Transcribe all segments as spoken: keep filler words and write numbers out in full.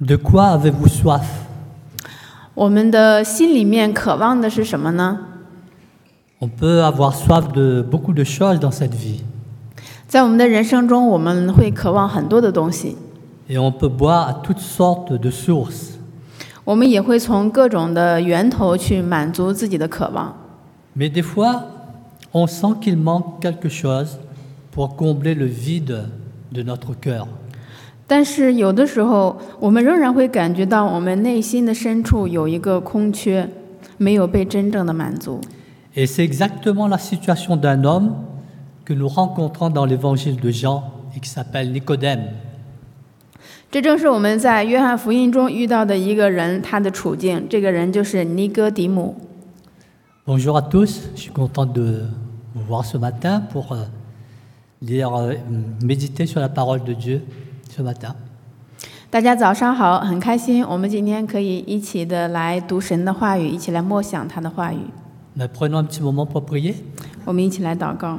De quoi avez-vous soif? 我们的心里面渴望的是什么呢？ On peut avoir soif de beaucoup de choses dans cette vie. 在我们的人生中，我们会渴望很多的东西， Et on peut boire à toutes sortes de sources. 我们也会从各种的源头去满足自己的渴望。 Mais des fois, on sent qu'il manque quelque chose pour combler le vide de notre cœur. 但是有的时候，我们仍然会感觉到我们内心的深处有一个空缺，没有被真正的满足。 Et c'est exactement la situation d'un homme que nous rencontrons dans l'évangile de Jean et qui s'appelle Nicodème. 这正是我们在约翰福音中遇到的一个人，他的处境。这个人就是尼哥底母。 Bonjour à tous, je suis content de vous voir ce matin pour euh, lire, euh, méditer sur la parole de Dieu ce matin. 大家早上好，很开心，我们今天可以一起的来读神的话语，一起来默想他的话语。 Mais prenons un petit moment pour prier. 我们一起来祷告。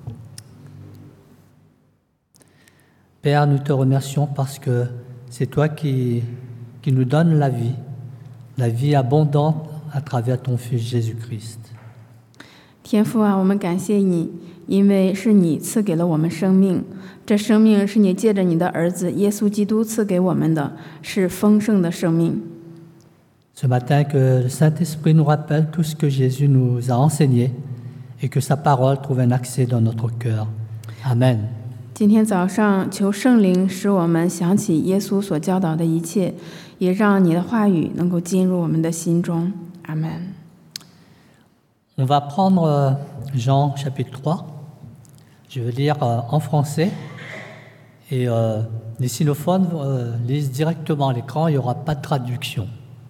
Père, nous te remercions parce que c'est toi qui, qui nous donnes la vie, la vie abondante à travers ton Fils Jésus-Christ. 天父啊，我们感谢你，因为是你赐给了我们生命，这生命是你借着你的儿子耶稣基督赐给我们的，是丰盛的生命。 Ce matin, que le Saint-Esprit nous rappelle tout ce que Jésus nous a enseigné et que sa parole trouve un accès dans notre cœur. Amen. 今天早上，求圣灵使我们想起耶稣所教导的一切，也让你的话语能够进入我们的心中。阿门。 On va prendre Jean chapitre trois. Je vais lire en français et euh, les sinophones euh, lisent directement à l'écran, il n'y aura pas de traduction.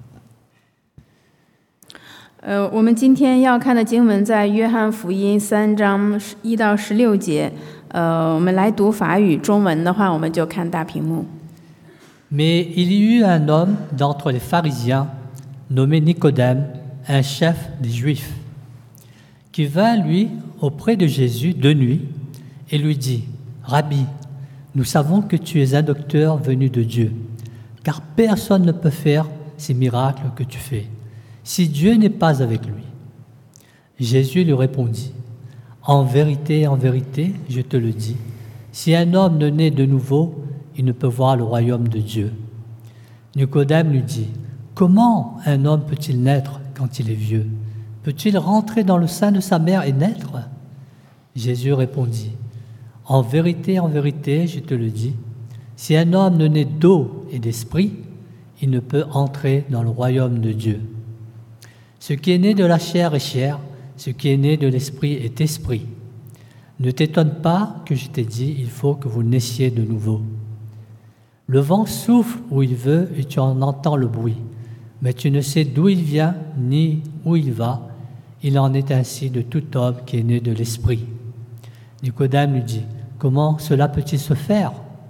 呃，我们今天要看的经文在约翰福音三章一到十六节。呃，我们来读法语，中文的话我们就看大屏幕。 Mais il y eut un homme d'entre les pharisiens, nommé Nicodème, un chef des Juifs, qui vint, lui, auprès de Jésus de nuit et lui dit, « Rabbi, nous savons que tu es un docteur venu de Dieu, car personne ne peut faire ces miracles que tu fais, si Dieu n'est pas avec lui. » Jésus lui répondit, « En vérité, en vérité, je te le dis, si un homme ne naît de nouveau, il ne peut voir le royaume de Dieu. » Nicodème lui dit, « Comment un homme peut-il naître quand il est vieux? Peut-il rentrer dans le sein de sa mère et naître? » Jésus répondit, « En vérité, en vérité, je te le dis, si un homme ne naît d'eau et d'esprit, il ne peut entrer dans le royaume de Dieu. Ce qui est né de la chair est chair, ce qui est né de l'esprit est esprit. Ne t'étonne pas que je t'ai dit, il faut que vous naissiez de nouveau. Le vent souffle où il veut et tu en entends le bruit, mais tu ne sais d'où il vient ni où il va. Il en est ainsi de tout homme qui est né de l'esprit. » Nicodème lui dit, « Comment cela peut-il se faire ?»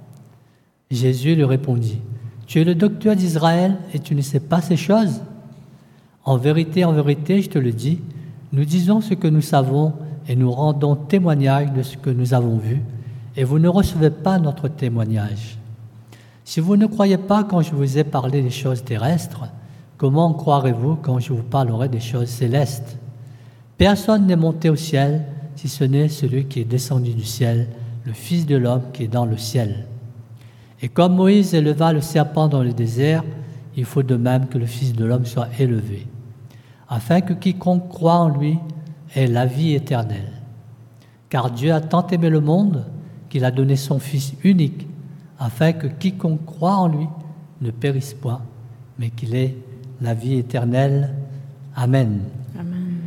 Jésus lui répondit, « Tu es le docteur d'Israël et tu ne sais pas ces choses? En vérité, en vérité, je te le dis, nous disons ce que nous savons et nous rendons témoignage de ce que nous avons vu, et vous ne recevez pas notre témoignage. Si vous ne croyez pas quand je vous ai parlé des choses terrestres, comment croirez-vous quand je vous parlerai des choses célestes? Personne n'est monté au ciel, si ce n'est celui qui est descendu du ciel, le Fils de l'homme qui est dans le ciel. Et comme Moïse éleva le serpent dans le désert, il faut de même que le Fils de l'homme soit élevé, afin que quiconque croit en lui ait la vie éternelle. Car Dieu a tant aimé le monde qu'il a donné son Fils unique, afin que quiconque croit en lui ne périsse point, mais qu'il ait la vie éternelle. Amen. Amen.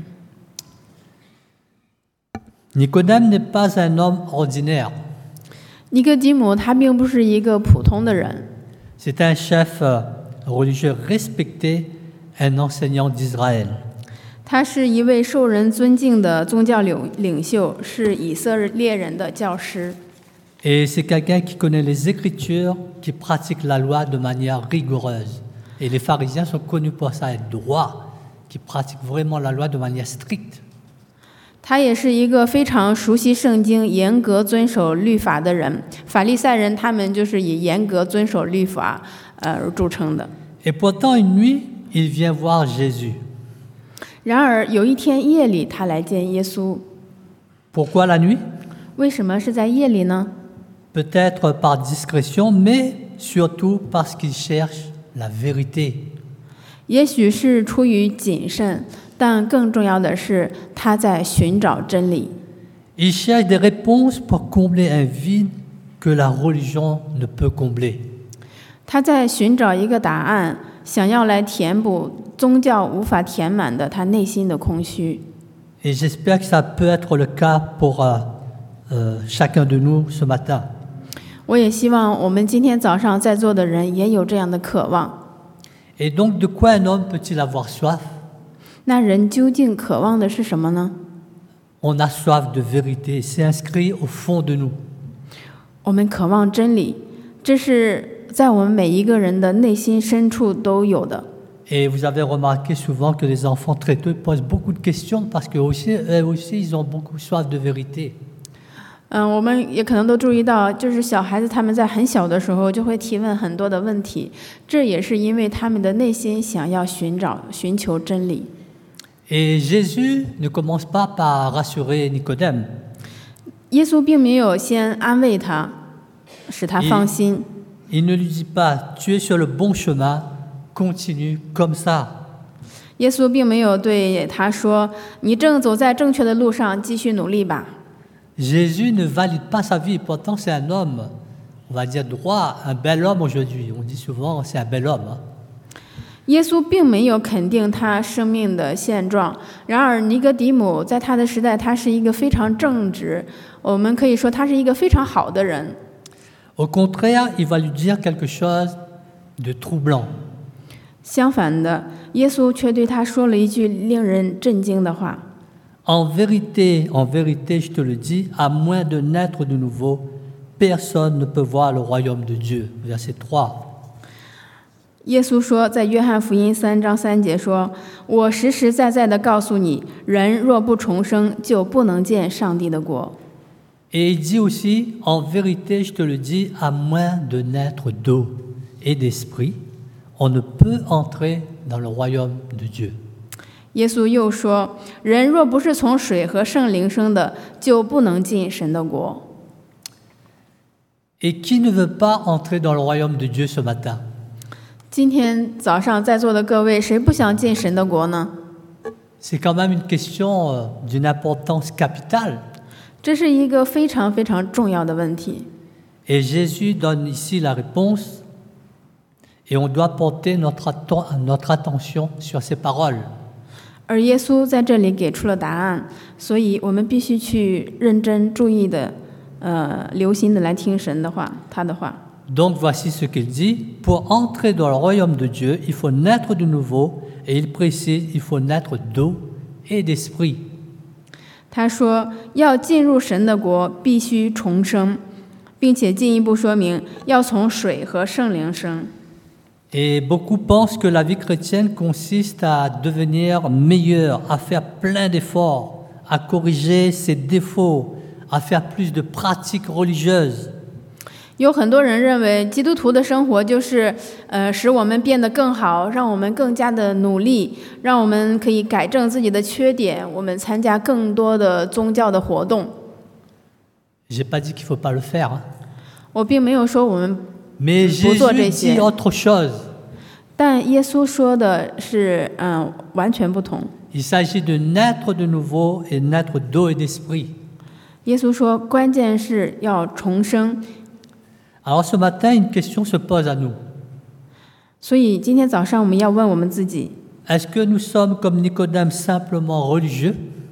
Nicodème n'est pas un homme ordinaire. 尼哥底母他并不是一个普通的人， C'est un chef religieux respecté, un enseignant d'Israël. 他是一位受人尊敬的宗教领领袖，是以色列人的教师。 Et c'est quelqu'un qui connaît les Écritures, qui pratique la loi de manière rigoureuse. Et les pharisiens sont connus pour ça, être droits, qui pratiquent vraiment la loi de manière stricte. 他也是一个非常熟悉圣经、严格遵守律法的人。法利赛人他们就是以严格遵守律法， 呃而著称的。 Et pourtant, une nuit, il vient voir Jésus. 然而有一天夜里，他来见耶稣。 Pourquoi la nuit? 为什么是在夜里呢？ Peut-être par discrétion, mais surtout parce qu'il cherche la vérité. 也许是出于谨慎，但更重要的是他在寻找真理。 Il cherche des réponses pour combler un vide que la religion ne peut combler. 他在寻找一个答案，想要来填补宗教无法填满的他内心的空虚。 Et j'espère que ça peut être le cas pour euh, euh, chacun de nous ce matin. 我也希望我们今天早上在座的人也有这样的渴望。 Et donc, de quoi un homme peut-il avoir soif? 那人究竟渴望的是什么呢？ On a soif de vérité, c'est inscrit au fond de nous. 我们渴望真理，这是在我们每一个人的内心深处都有的。 Et vous avez remarqué souvent que les enfants très tôt posent beaucoup de questions parce qu'eux aussi, eux aussi, ils ont beaucoup soif de vérité. 嗯，我们也可能都注意到，就是小孩子他们在很小的时候就会提问很多的问题，这也是因为他们的内心想要寻找、寻求真理。 Et Jésus ne commence pas par rassurer Nicodème. 耶稣并没有先安慰他，使他放心。 Il ne lui dit pas « tu es sur le bon chemin, continue comme ça ». 耶稣并没有对他说：“你正走在正确的路上，继续努力吧。” Jésus ne valide pas sa vie, pourtant c'est un homme, on va dire droit, un bel homme aujourd'hui. On dit souvent c'est un bel homme. Hein. 耶稣并没有肯定他生命的现状，然而尼哥底母在他的时代，他是一个非常正直，我们可以说他是一个非常好的人。 Au contraire, il va lui dire quelque chose de troublant. 相反的，耶稣却对他说了一句令人震惊的话。 En vérité, en vérité, je te le dis, à moins de naître de nouveau, personne ne peut voir le royaume de Dieu. Verset trois. 耶稣说，在约翰福音三章三节说：“我实实在在的告诉你，人若不重生，就不能见上帝的国。” Et il dit aussi, en vérité, je te le dis, à moins de naître d'eau et d'esprit, on ne peut entrer dans le royaume de Dieu. 耶稣又说：“人若不是从水和圣灵生的，就不能进神的国。” Et qui ne veut pas entrer dans le royaume de Dieu ce matin? 今天早上在座的各位，谁不想进神的国呢？ C'est quand même une question euh, d'une importance capitale. 这是一个非常非常重要的问题。 Et Jésus donne ici la réponse, et on doit porter notre, atten- notre attention sur ces paroles. 而耶稣在这里给出了答案，所以我们必须去认真注意的，呃，留心的来听神的话，他的话。 Donc voici ce qu'il dit, pour entrer dans le royaume de Dieu, il faut naître de nouveau, et il précise, il faut naître d'eau et d'esprit. 他说，要进入神的国，必须重生，并且进一步说明要从水和圣灵生。 Et beaucoup pensent que la vie chrétienne consiste à devenir meilleur, à faire plein d'efforts, à corriger ses défauts, à faire plus de pratiques religieuses. 有很多人认为，基督徒的生活就是，呃，使我们变得更好，让我们更加的努力，让我们可以改正自己的缺点，我们参加更多的宗教的活动。 J'ai pas dit qu'il faut pas le faire, hein. 我并没有说我们 Mais 不做这 Jésus 些 dit，autre chose. 但耶稣说的是，嗯，完全不同。 Il s'agit de naître de nouveau et naître d'eau et d'esprit. 耶稣说，关键是要重生。 Alors ce matin, une question se pose à nous. 所以今天早上我们要问我们自己： Est-ce que nous sommes comme Nicodème simplement religieux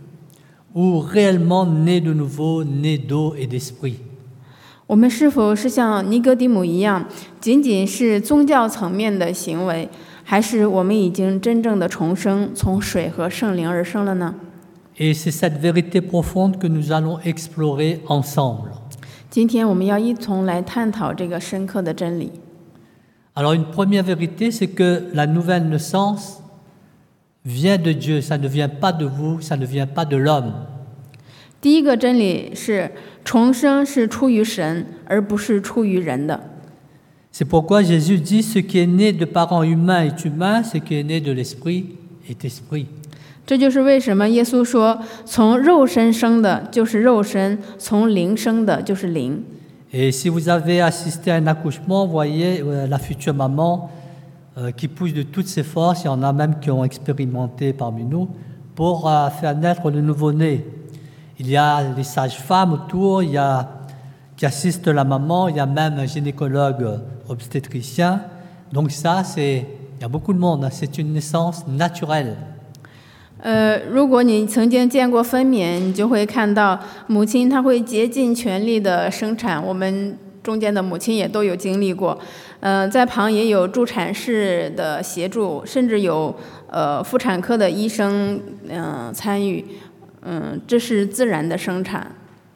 ou réellement nés de nouveau, nés d'eau et d'esprit? 我们是否是像尼哥底母一样，仅仅是宗教层面的行为，还是我们已经真正的重生，从水和圣灵而生了呢？ Et c'est cette vérité profonde que nous allons explorer ensemble. 今天我们要一同来探讨这个深刻的真理。 Alors une première vérité, c'est que la nouvelle naissance vient de Dieu, ça ne vient pas de vous, ça ne vient pas de l'homme. 第一个真理是，重生是出于神，而不是出于人的。 C'est pourquoi Jésus dit, ce qui est né de parents humains est humain, ce qui est né de l'esprit est esprit. 这就是为什么耶稣说，从肉身生的就是肉身，从灵生的就是灵。 Et si vous avez assisté à un accouchement, vous voyez euh, la future maman euh, qui pousse de toutes ses forces, il y en a même qui ont expérimenté parmi nous, pour euh, faire naître le nouveau-né. Il y a les sages-femmes autour, il y a qui assistent la maman, il y a même un gynécologue euh, obstétricien. Donc ça, c'est, il y a beaucoup de monde, hein, c'est une naissance naturelle. 呃，如果你曾经见过分娩，你就会看到母亲她会竭尽全力的生产。我们中间的母亲也都有经历过，呃，在旁也有助产士的协助，甚至有呃妇产科的医生嗯、呃、参与，嗯，这是自然的生产。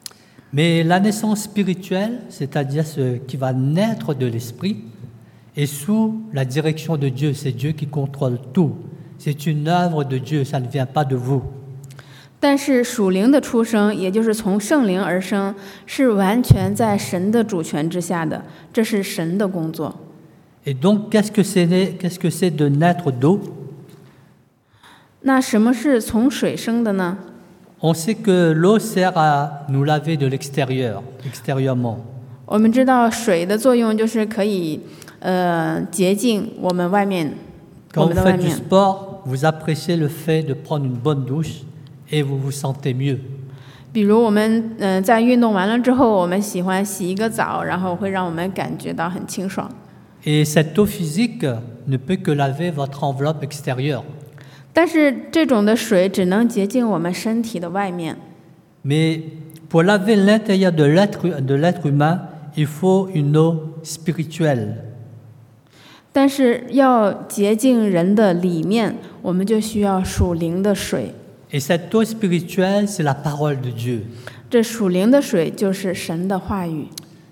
Mais la naissance spirituelle, c'est-à-dire ce qui va naître de l'esprit, est sous la direction de Dieu. C'est Dieu qui contrôle tout. C'est une œuvre de Dieu, ça ne vient pas de vous. 但是属灵的出生，也就是从圣灵而生，是完全在神的主权之下的，这是神的工作。 Et donc, qu'est-ce que c'est, qu'est-ce que c'est de naître d'eau? 那什么是从水生的呢？ On sait que l'eau sert à nous laver de l'extérieur, extérieurement. 我们知道水的作用就是可以呃洁净我们外面，我 Quand 们 vous 的外 faites du 面。 sport, vous appréciez le fait de prendre une bonne douche et vous vous sentez mieux. 比如我们嗯、呃、在运动完了之后，我们喜欢洗一个澡，然后会让我们感觉到很清爽。 Et cette eau physique ne peut que laver votre enveloppe extérieure. 但是这种的水只能洁净我们身体的外面。 Mais pour laver l'intérieur de l'être, de l'être humain, il faut une eau spirituelle. 但是要洁净人的里面，我们就需要属灵的水。 Et cette eau spirituelle, c'est la parole de Dieu. 这属灵的水就是神的话语。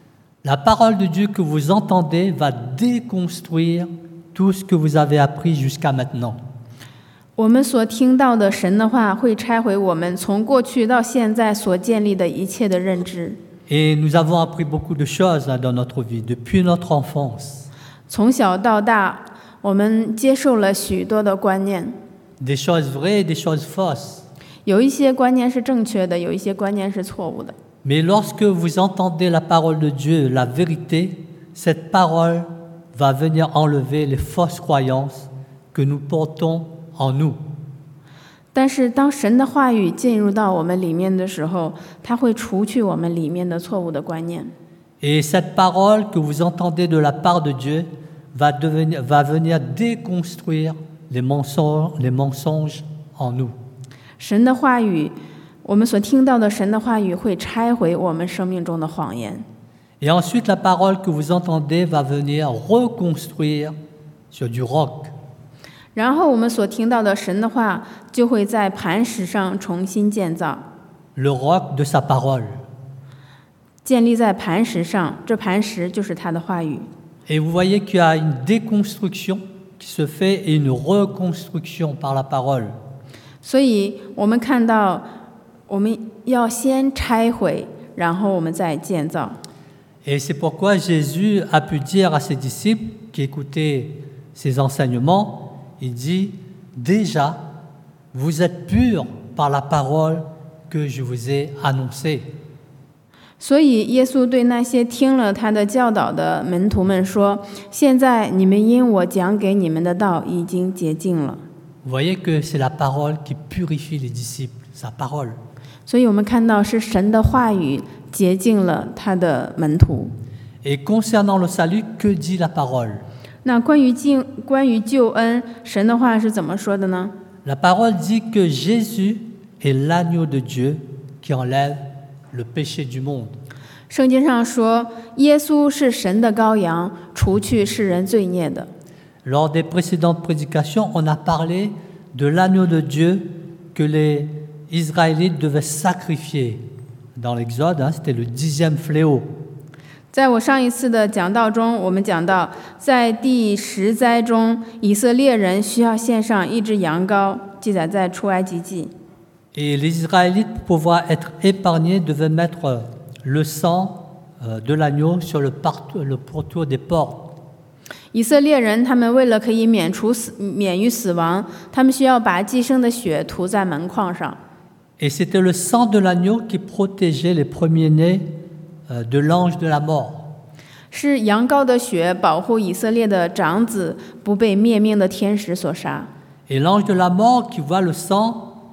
La parole de Dieu que vous entendez va déconstruire tout ce que vous avez appris jusqu'à maintenant. 我们所听到的神的话，会拆毁我们从过去到现在所建立的一切的认知。 Et nous avons appris beaucoup de choses hein, dans notre vie, depuis notre enfance. 从小到大，我们接受了许多的观念， Des choses vraies et des choses fausses. 有一些观念是正确的，有一些观念是错误的。 Mais lorsque vous entendez la parole de Dieu, la vérité, cette parole va venir enlever les fausses croyances que nous portons en nous. 但是当神的话语进入到我们里面的时候，它会除去我们里面的错误的观念。 Et cette parole que vous entendez de la part de Dieu va, devenir, va venir déconstruire les mensonges, les mensonges en nous. 神的话语，我们所听到的神的话语会拆毁我们生命中的谎言。 Et ensuite, la parole que vous entendez va venir reconstruire sur du roc. 然后我们所听到的神的话就会在磐石上重新建造， Le roc de sa parole. 建立在磐石上，这磐石就是他的话语。 Et vous voyez qu'il y a une déconstruction qui se fait et une reconstruction par la parole. 所以我们看到，我们要先拆毁，然后我们再建造。 Et c'est pourquoi Jésus a pu dire à ses disciples qui écoutaient ses enseignements, il dit, déjà, vous êtes purs par la parole que je vous ai annoncée. 所以耶稣对那些听了他的教导的门徒们说：“现在你们因我讲给你们的道已经洁净了。” Vous voyez que c'est la parole qui purifie les disciples, sa parole. 所以我们看到是神的话语洁净了他的门徒。 Et concernant le salut, que dit la parole? 那关于救关于救恩，神的话是怎么说的呢？ La parole dit que Jésus est l'agneau de Dieu qui enlève le péché du monde. 圣经上说，耶稣是神的羔羊，除去世人罪孽的。 Lors des précédentes prédications, on a parlé de l'agneau de Dieu que les Israélites devaient sacrifier. Dans l'Exode, hein, c'était le dixième fléau. 在我上一次的讲道中，我们讲到，在第十灾中，以色列人需要献上一只羊羔，记载在出埃及记。 Et les Israélites, pour pouvoir être épargnés, devaient mettre le sang euh, de l'agneau sur le, part- le pourtour des portes 以色列人他们为了可以免除死免于死亡，他们需要把寄生的血涂在门框上。 Et c'était le sang de l'agneau qui protégeait les premiers-nés euh, de l'ange de la mort. 是羊羔的血保护以色列的长子不被灭命的天使所杀。 Et l'ange de la mort qui voit le sang,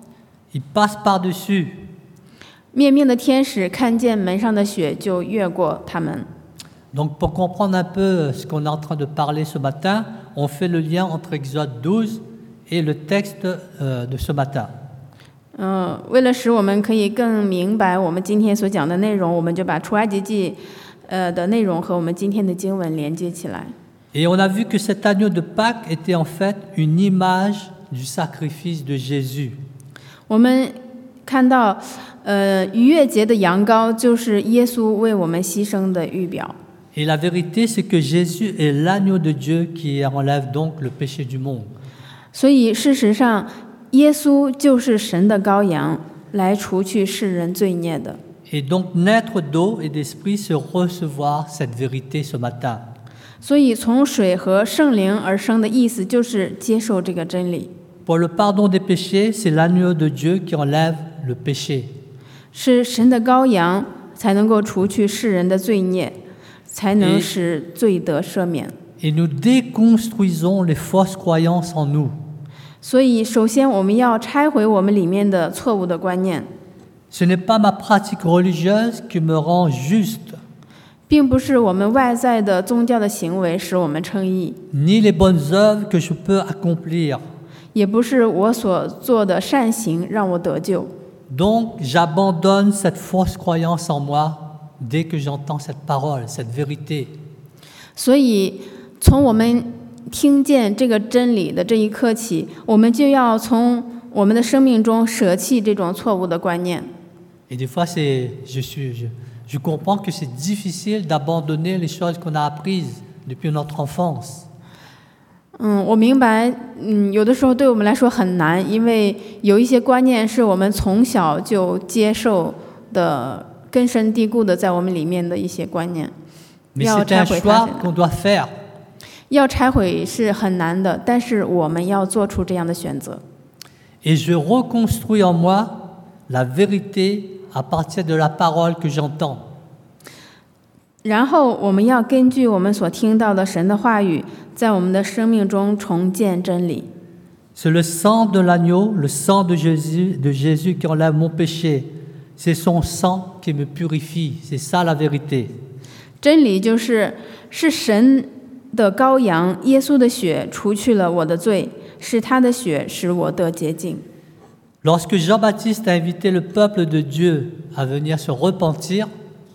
il passe par-dessus. 灭命的天使看见门上的血就越过他们。 Donc pour comprendre un peu ce qu'on est en train de parler ce matin, on fait le lien entre Exode douze et le texte euh, de ce matin. 嗯，为了使我们可以更明白我们今天所讲的内容，我们就把出埃及记呃的内容和我们今天的经文连接起来。 Et on a vu que cet agneau de Pâques était en fait une image du sacrifice de Jésus. 我们看到，呃，逾越节的羊羔就是耶稣为我们牺牲的预表。 Et la vérité, c'est que Jésus est l'agneau de Dieu qui enlève donc le péché du monde. 所以事实上，耶稣就是神的羔羊，来除去世人罪孽的。 Et donc naître d'eau et d'esprit, c'est recevoir cette vérité ce matin. 所以从水和圣灵而生的意思就是接受这个真理。 Pour le pardon des péchés, c'est l'agneau de Dieu qui enlève le péché. 是神的羔羊才能够除去世人的罪孽，才能使罪得赦免。 Et nous déconstruisons les fausses croyances en nous. 所以，首先我们要拆毁我们里面的错误的观念。 Ce n'est pas ma pratique religieuse qui me rend juste. 并不是我们外在的宗教的行为使我们称义， Ni les bonnes œuvres que je peux accomplir. 也不是我所做的善行让我得救。 Donc, j'abandonne cette fausse croyance en moi dès que j'entends cette parole, cette vérité. 所以，从我们听见这个真理的这一刻起，我们就要从我们的生命中舍弃这种错误的观念。 Et des fois, c'est, je, suis, je, je comprends que c'est difficile d'abandonner les choses qu'on a apprises depuis notre enfance. 嗯，我明白，嗯，有的时候对我们来说很难，因为有一些观念是我们从小就接受的，根深蒂固的在我们里面的一些观念。 Mais 要 c'est 拆 un 毁它 choix qu'on doit faire. 要拆毁是很难的，但是我们要做出这样的选择。 Et je reconstruis en moi la vérité à partir de la parole que j'entends. 然后我们要根据我们所听到的神的话语，在我们的生命中重建真理。 C'est le sang de l'agneau, le sang de Jésus, de Jésus qui enlève mon péché. C'est son sang qui me purifie. C'est ça la vérité. 真理就是是神的羔羊，耶稣的血除去了我的罪，是他的血使我得洁净。 Lorsque Jean-Baptiste a invité le peuple de Dieu à venir se repentir,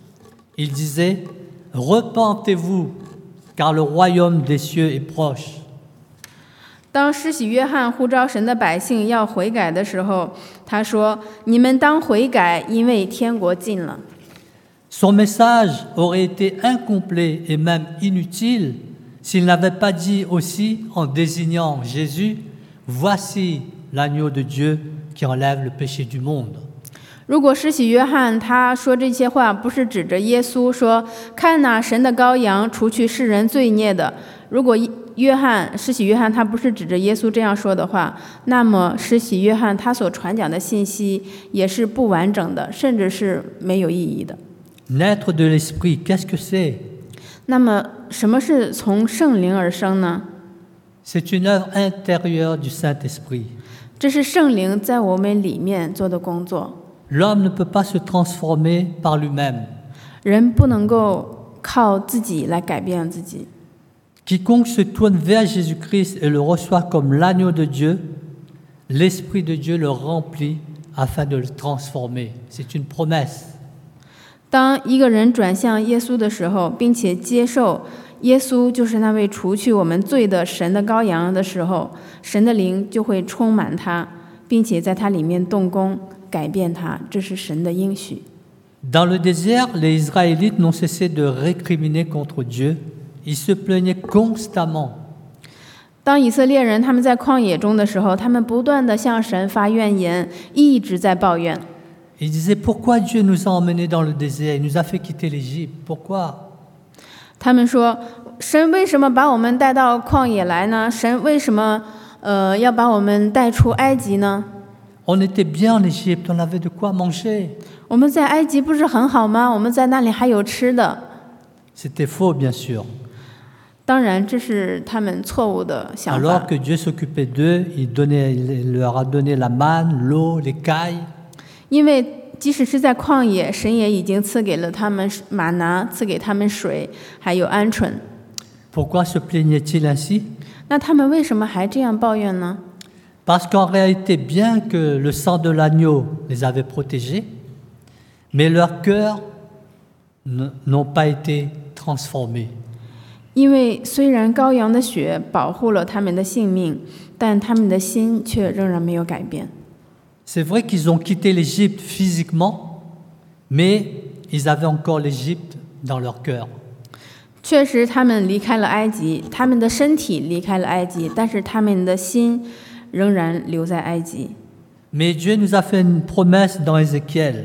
il disait « Repentez-vous, car le royaume des cieux est proche. » 当施洗约翰呼召神的百姓要悔改的时候，他说：“你们当悔改，因为天国近了。” Son message aurait été incomplet et même inutile s'il n'avait pas dit aussi, en désignant Jésus, « Voici l'agneau de Dieu qui enlève le péché du monde. » 如果施洗约翰他说这些话不是指着耶稣说，看哪，神的羔羊除去世人罪孽的，如果约翰施洗约翰他不是指着耶稣这样说的话，那么施洗约翰他所传讲的信息也是不完整的，甚至是没有意义的。 Naître de l'esprit, qu'est-ce que c'est? 那么什么是从圣灵而生呢？ C'est une œuvre intérieure du Saint-Esprit. 这是圣灵在我们里面做的工作。 L'homme ne peut pas se transformer par lui-même. 人不能够靠自己来改变自己。 Quiconque se tourne vers Jésus-Christ et le reçoit comme l'agneau de Dieu, l'Esprit de Dieu le remplit afin de le transformer. C'est une promesse. 当一个人转向耶稣的时候，并且接受耶稣就是那位除去我们罪的神的羔羊的时候，神的灵就会充满他，并且在他里面动工改变他，这是神的应许。 Dans le désert, les Israélites n'ont cessé de récriminer contre Dieu. Ils se plaignaient constamment. 当以色列人他们在旷野中的时候，他们不断地向神发怨言，一直在抱怨。 Ils disaient, pourquoi Dieu nous a emmenés dans le désert? Il nous a fait quitter l'Égypte. Pourquoi? 他们说， 神为什么把我们带到旷野来呢？神为什么呃要把我们带出埃及呢？ On était bien en Égypte, on avait de quoi manger. 我们在埃及不是很好吗？我们在那里还有吃的。 C'était faux, bien sûr. 当然，这是他们错误的想 Alors 法。 que Dieu s'occupait d'eux, il, donnait, il leur a donné la manne, l'eau, l'écaille. 因为即使是在旷野，神也已经赐给了他们玛拿，赐给他们水，还有鹌鹑。 Pourquoi se plaignait-il ainsi? 那他们为什么还这样抱怨呢？ Parce qu'en réalité, bien que le sang de l'agneau les avait protégés, mais leurs cœurs n'ont pas été transformés. 因为虽然羔羊的血保护了他们的性命，但他们的心却仍然没有改变。 C'est vrai qu'ils ont quitté l'Égypte physiquement, mais ils avaient encore l'Égypte dans leur cœur. 确实，他们离开了埃及，他们的身体离开了埃及，但是他们的心仍然留在埃及。 Mais Dieu nous a fait une promesse dans Ézéchiel.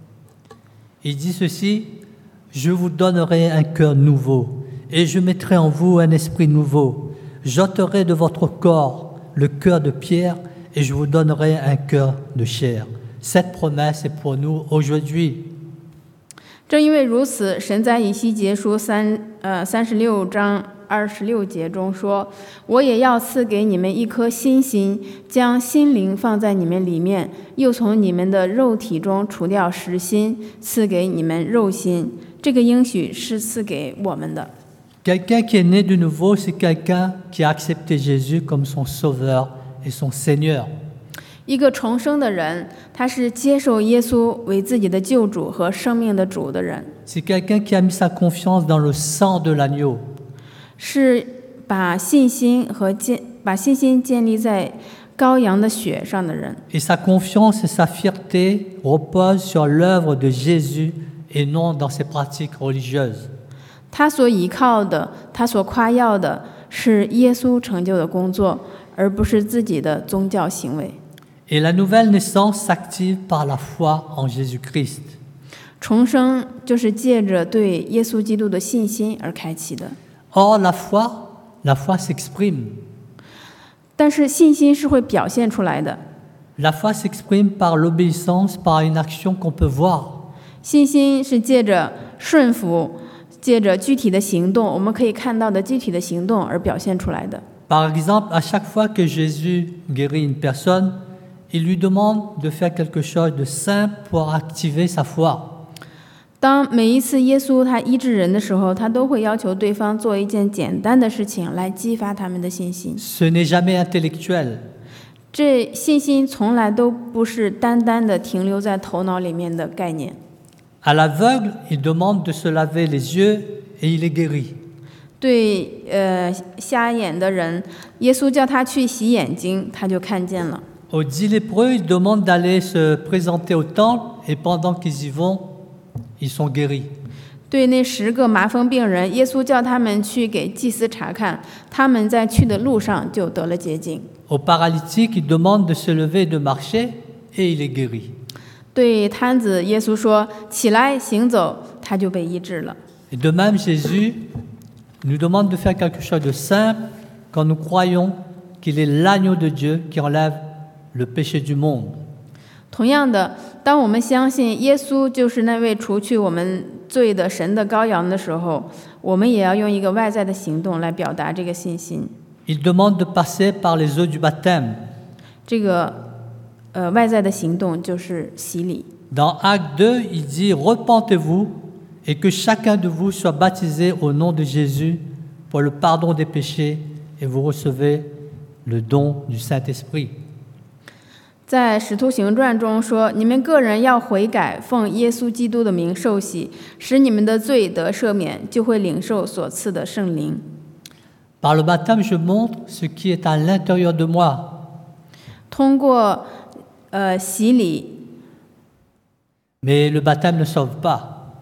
Il dit ceci, « Je vous donnerai un cœur nouveau, et je mettrai en vous un esprit nouveau. J'ôterai de votre corps le cœur de pierre, et je vous donnerai un cœur de chair. » Cette promesse est pour nous aujourd'hui. 正因为如此，神在以西结书三呃三十六章二十六节中说：“我也要赐给你们一颗新心，将心灵放在你们里面，又从你们的肉体中除掉实心，赐给你们肉心。”这个应许是赐给我们的。 Quelqu'un qui est né de nouveau, c'est quelqu'un qui a accepté Jésus comme son sauveur et son Seigneur. 一个重生的人，他是接受耶稣为自己的救主和生命的主的人， C'est quelqu'un qui a mis sa confiance dans le sang de l'agneau. 是把信心和建把信心建立在羔羊的血上的人。 Et sa confiance et sa fierté reposent sur l'œuvre de Jésus et non dans ses pratiques religieuses. 他所依靠的，他所夸耀的是耶稣成就的工作，而不是自己的宗教行为。 Et la nouvelle naissance s'active par la foi en Jésus-Christ. 重生就是借着对耶稣基督的信心而开启的。 Or, la foi, la foi s'exprime. 但是信心是会表现出来的， La foi s'exprime par l'obéissance, par une action qu'on peut voir. 信心是借着顺服，借着具体的行动，我们可以看到的具体的行动而表现出来的。 Par exemple, à chaque fois que Jésus guérit une personne, il lui demande de faire quelque chose de simple pour activer sa foi. 当每一次耶稣他医治人的时候，他都会要求对方做一件简单的事情来激发他们的信心。 Ce n'est jamais intellectuel. 这信心从来都不是单单的停留在头脑里面的概念。 À l'aveugle, il demande de se laver les yeux et il est guéri. 对呃瞎眼的人，耶稣叫他去洗眼睛，他就看见了。 Aux dix lépreux, il demande d'aller se présenter au temple et pendant qu'ils y vont, ils sont guéris. 对那十个麻风病人，耶稣叫他们去给祭司查看，他们在去的路上就得了洁净。 Au paralytique, il demande de se lever et de marcher et il est guéri. 对瘫子，耶稣说：“起来行走。”他就被医治了。 Et de même, Jésus nous demande de faire quelque chose de simple quand nous croyons qu'il est l'agneau de Dieu qui enlève le péché du monde. 同样的，当我们相信耶稣就是那位除去我们罪的神的羔羊的时候，我们也要用一个外在的行动来表达这个信心。 Il demande de passer par les eaux du baptême. 这个呃外在的行动就是洗礼。 Dans Acte deux, il dit « Repentez-vous et que chacun de vous soit baptisé au nom de Jésus pour le pardon des péchés et vous recevez le don du Saint-Esprit. » 在使徒行传中说：“你们个人要悔改，奉耶稣基督的名受洗，使你们的罪得赦免，就会领受所赐的圣灵。” Par le baptême, je montre ce qui est à l'intérieur de moi. 通过呃洗礼， Mais le baptême ne sauve pas.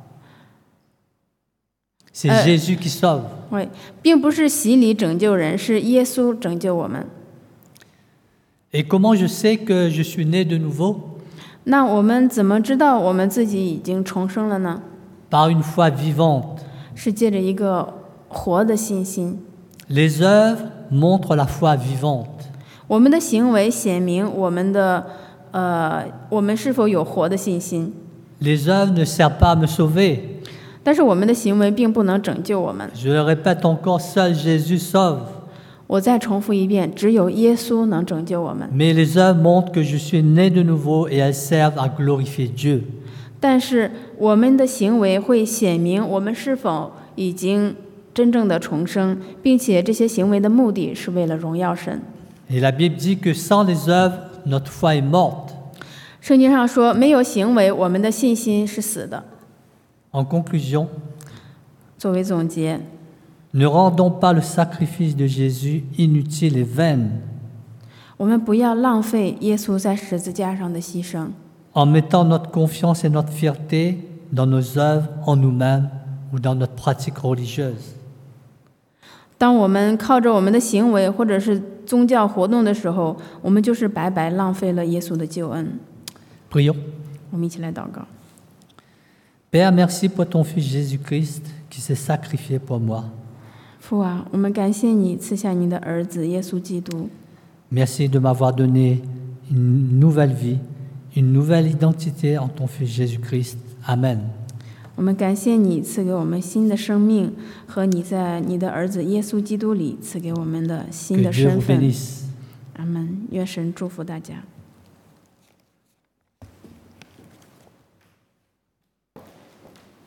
C'est Euh. Jésus qui sauve. 会并不是洗礼拯救人，是耶稣拯救我们。 Et comment je sais que je suis né de nouveau? 那我们怎么知道我们自己已经重生了呢？ Par une foi vivante. 是借着一个活的信心。 Les œuvres montrent la foi vivante. 我们的行为显明我们的呃，我们是否有活的信心。 Les œuvres ne servent pas à me sauver. 但是我们的行为并不能拯救我们。 Je le répète encore, seul Jésus sauve. 我再重复一遍，只有耶稣能拯救我们。 Mais les œuvres montrent que je suis né de nouveau et elles servent à glorifier Dieu. 但是我们的行为会显明我们是否已经真正的重生，并且这些行为的目的是为了荣耀神。 Et la Bible dit que sans les œuvres, notre foi est morte. 圣经上说，没有行为，我们的信心是死的。 En conclusion, 作为总结， ne rendons pas le sacrifice de Jésus inutile et vain 我们不要浪费耶稣在十字架上的牺牲， en mettant notre confiance et notre fierté dans nos œuvres, en nous-mêmes ou dans notre pratique religieuse. 当我们靠着我们的行为或者是宗教活动的时候，我们就是白白浪费了耶稣的救恩。 Prions. 我们一起来祷告。 Père, merci pour ton Fils Jésus-Christ qui s'est sacrifié pour moi. 父啊，我们感谢你赐下你的儿子耶稣基督， Merci de m'avoir donné une nouvelle vie, une nouvelle identité en ton Fils Jésus-Christ. Amen. 我们感谢你赐给我们新的生命和你在你的儿子耶稣基督里赐给我们的新 Que 的 Dieu 身 vous 份。 bénisse. 阿门。愿神祝福大家。